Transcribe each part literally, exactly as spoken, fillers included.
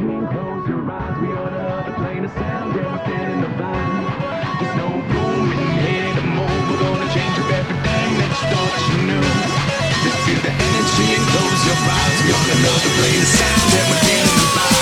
and close your eyes. We are the other plane of sound, and we're feeling the vibe. There's no room in here to move. We're gonna change up everything that you thought you knew. Just feel the energy and close your eyes. We are the other plane of sound, and we're feeling the vibe.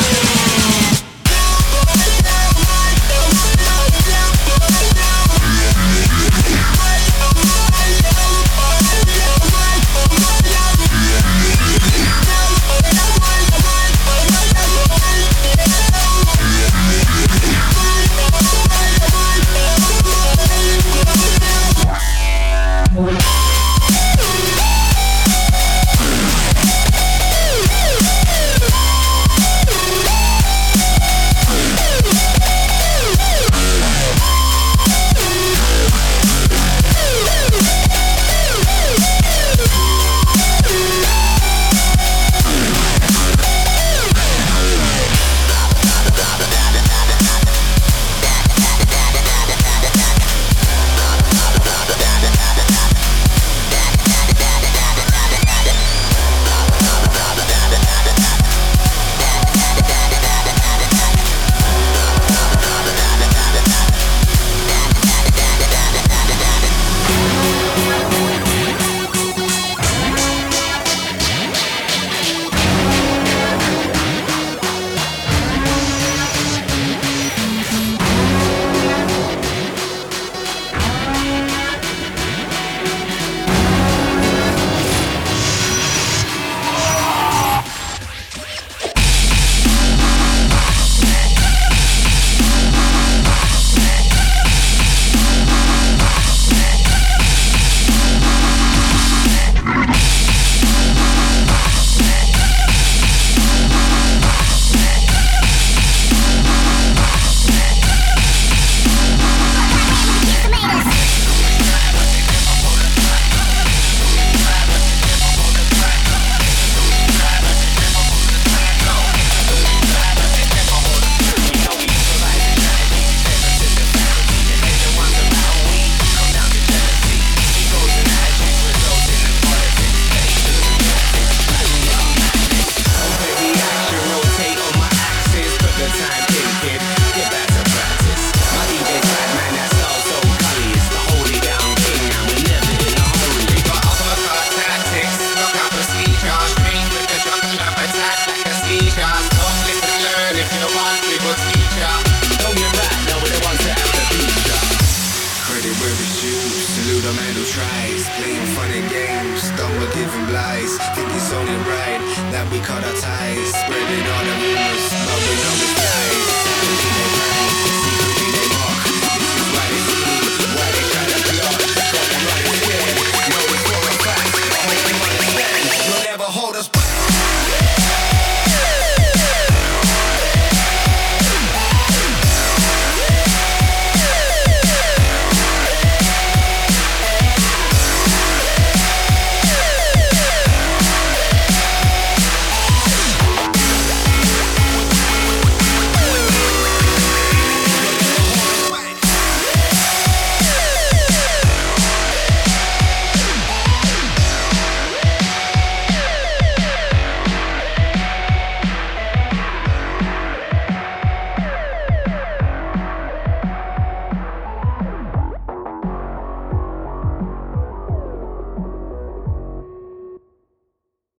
Playing fun and games, done with giving lies. Think it's only right that we cut our ties, spreading all the